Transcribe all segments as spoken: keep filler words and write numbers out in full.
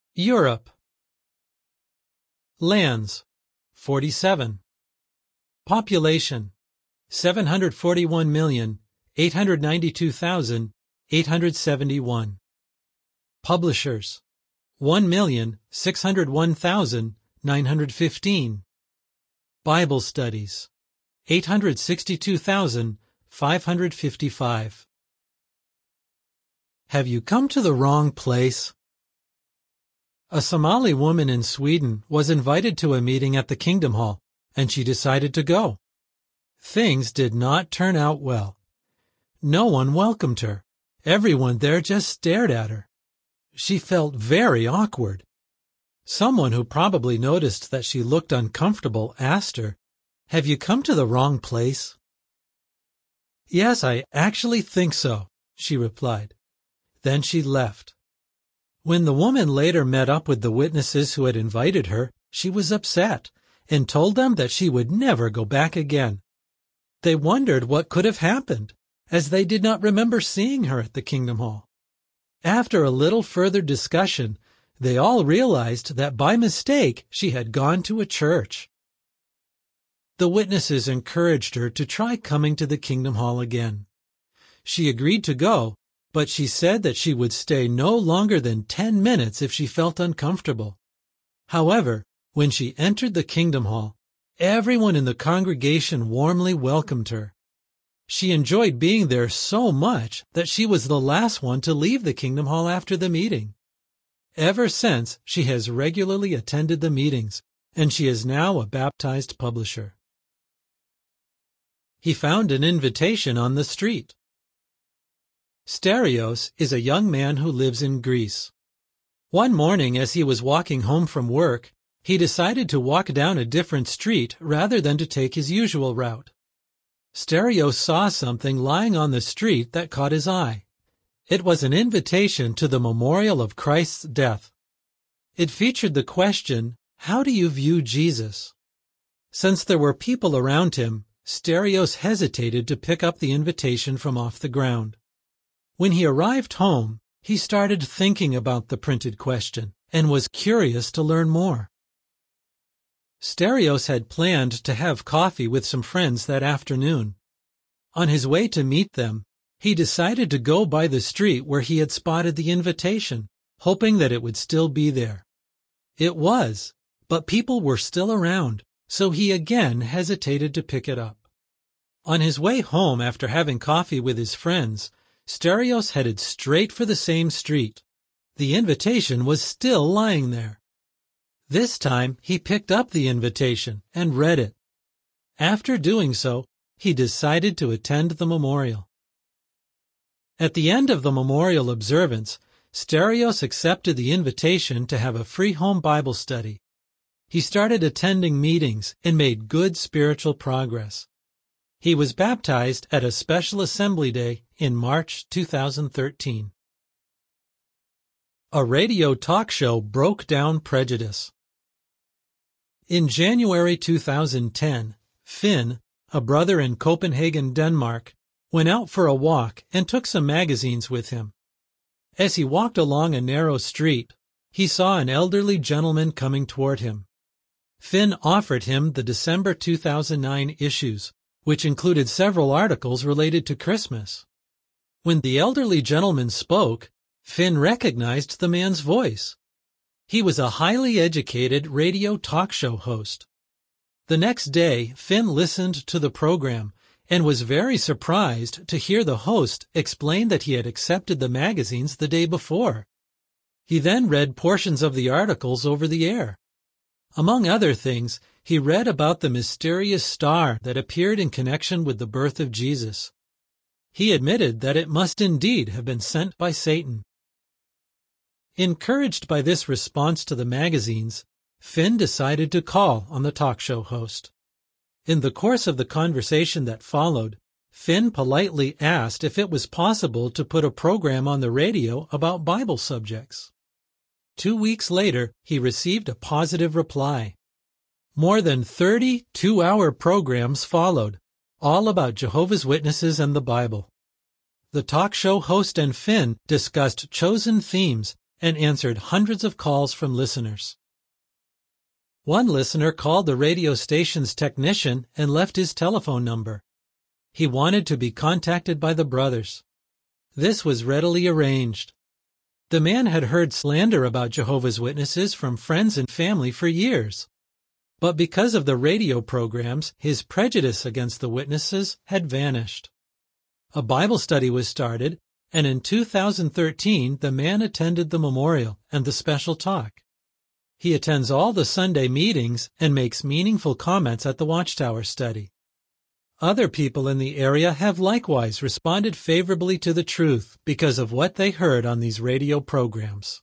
Europe. Lands, forty-seven. Population, seven hundred forty-one million, eight hundred ninety-two thousand, eight hundred seventy-one. Publishers, one million, six hundred one thousand, nine hundred fifteen. Bible studies, eight hundred sixty-two thousand, five hundred fifty-five. Have you come to the wrong place? A Somali woman in Sweden was invited to a meeting at the Kingdom Hall, and she decided to go. Things did not turn out well. No one welcomed her. Everyone there just stared at her. She felt very awkward. Someone who probably noticed that she looked uncomfortable asked her, "Have you come to the wrong place?" "Yes, I actually think so," she replied. Then she left. When the woman later met up with the witnesses who had invited her, she was upset and told them that she would never go back again. They wondered what could have happened, as they did not remember seeing her at the Kingdom Hall. After a little further discussion, they all realized that by mistake she had gone to a church. The witnesses encouraged her to try coming to the Kingdom Hall again. She agreed to go, but she said that she would stay no longer than ten minutes if she felt uncomfortable. However, when she entered the Kingdom Hall, everyone in the congregation warmly welcomed her. She enjoyed being there so much that she was the last one to leave the Kingdom Hall after the meeting. Ever since, she has regularly attended the meetings, and she is now a baptized publisher. He found an invitation on the street. Stereos is a young man who lives in Greece. One morning as he was walking home from work, he decided to walk down a different street rather than to take his usual route. Stereos saw something lying on the street that caught his eye. It was an invitation to the memorial of Christ's death. It featured the question, "How do you view Jesus?" Since there were people around him, Stereos hesitated to pick up the invitation from off the ground. When he arrived home, he started thinking about the printed question and was curious to learn more. Stereos had planned to have coffee with some friends that afternoon. On his way to meet them, he decided to go by the street where he had spotted the invitation, hoping that it would still be there. It was, but people were still around, so he again hesitated to pick it up. On his way home after having coffee with his friends, Stereos headed straight for the same street. The invitation was still lying there. This time he picked up the invitation and read it. After doing so, he decided to attend the memorial. At the end of the memorial observance, Stereos accepted the invitation to have a free home Bible study. He started attending meetings and made good spiritual progress. He was baptized at a special assembly day in March two thousand thirteen. A radio talk show broke down prejudice. In January two thousand ten, Finn, a brother in Copenhagen, Denmark, went out for a walk and took some magazines with him. As he walked along a narrow street, he saw an elderly gentleman coming toward him. Finn offered him the December two thousand nine issues, which included several articles related to Christmas. When the elderly gentleman spoke, Finn recognized the man's voice. He was a highly educated radio talk show host. The next day, Finn listened to the program and was very surprised to hear the host explain that he had accepted the magazines the day before. He then read portions of the articles over the air. Among other things, he read about the mysterious star that appeared in connection with the birth of Jesus. He admitted that it must indeed have been sent by Satan. Encouraged by this response to the magazines, Finn decided to call on the talk show host. In the course of the conversation that followed, Finn politely asked if it was possible to put a program on the radio about Bible subjects. Two weeks later, he received a positive reply. More than thirty two-hour programs followed, all about Jehovah's Witnesses and the Bible. The talk show host and Finn discussed chosen themes and answered hundreds of calls from listeners. One listener called the radio station's technician and left his telephone number. He wanted to be contacted by the brothers. This was readily arranged. The man had heard slander about Jehovah's Witnesses from friends and family for years. But because of the radio programs, his prejudice against the witnesses had vanished. A Bible study was started, and in two thousand thirteen the man attended the memorial and the special talk. He attends all the Sunday meetings and makes meaningful comments at the Watchtower study. Other people in the area have likewise responded favorably to the truth because of what they heard on these radio programs.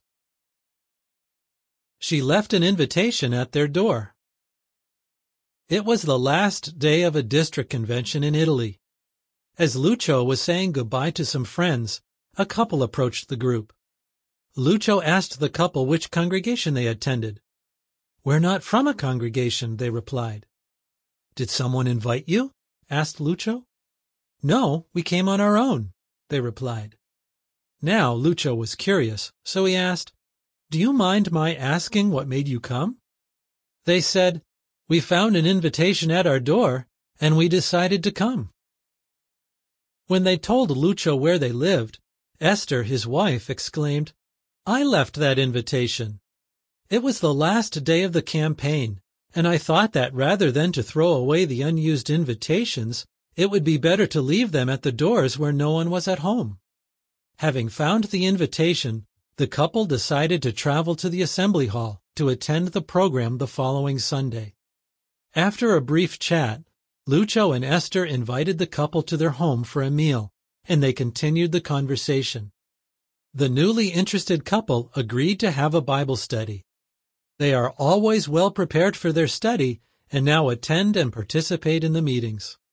She left an invitation at their door. It was the last day of a district convention in Italy. As Lucio was saying goodbye to some friends, a couple approached the group. Lucio asked the couple which congregation they attended. "We're not from a congregation," they replied. "Did someone invite you?" asked Lucio. "No, we came on our own," they replied. Now Lucio was curious, so he asked, "Do you mind my asking what made you come?" They said, "We found an invitation at our door, and we decided to come." When they told Lucio where they lived, Esther, his wife, exclaimed, "I left that invitation. It was the last day of the campaign, and I thought that rather than to throw away the unused invitations, it would be better to leave them at the doors where no one was at home." Having found the invitation, the couple decided to travel to the assembly hall to attend the program the following Sunday. After a brief chat, Lucio and Esther invited the couple to their home for a meal, and they continued the conversation. The newly interested couple agreed to have a Bible study. They are always well prepared for their study and now attend and participate in the meetings.